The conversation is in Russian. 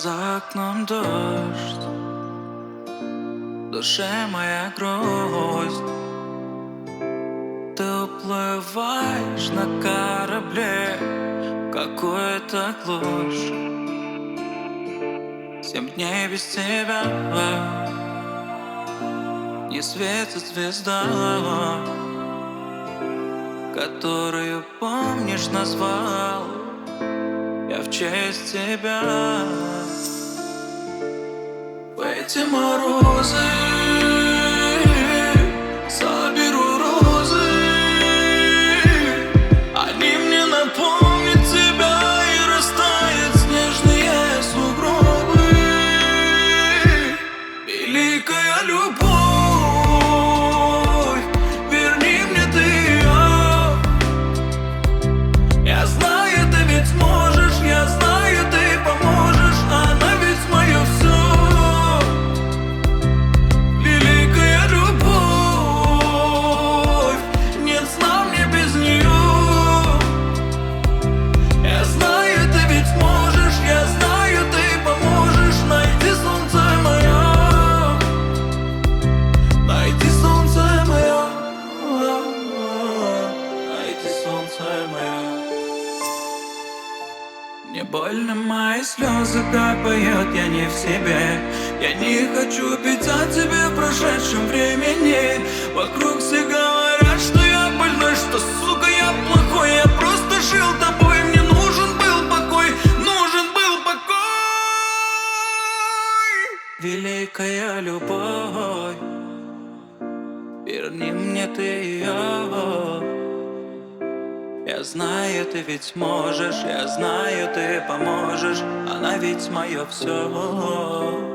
За окном дождь, в душе моя грусть. Ты уплываешь на корабле в какую-то глушь. 7 дней без тебя не светит звезда, которую, помнишь, назвал я в честь тебя. В эти морозы соберу розы, они мне напомнят тебя, и растают снежные сугробы. Великая любовь, верни мне ты ее. Я знаю, ты ведь сможешь, я знаю, ты поможешь, она ведь мое все. Великая любовь, нет сна мне без нее. Я знаю, ты ведь сможешь, я знаю, ты поможешь. Найди солнце мое, найди солнце мое, найди солнце мое. Мне больно, мои слезы капают, я не в себе. Я не хочу пить о тебе в прошедшем времени. Вокруг все говорят, что я больной, что, сука, я плохой. Я просто жил тобой, мне нужен был покой, нужен был покой. Великая любовь, верни мне ты ее. Я знаю, ты ведь сможешь, я знаю, ты поможешь, она ведь мое все.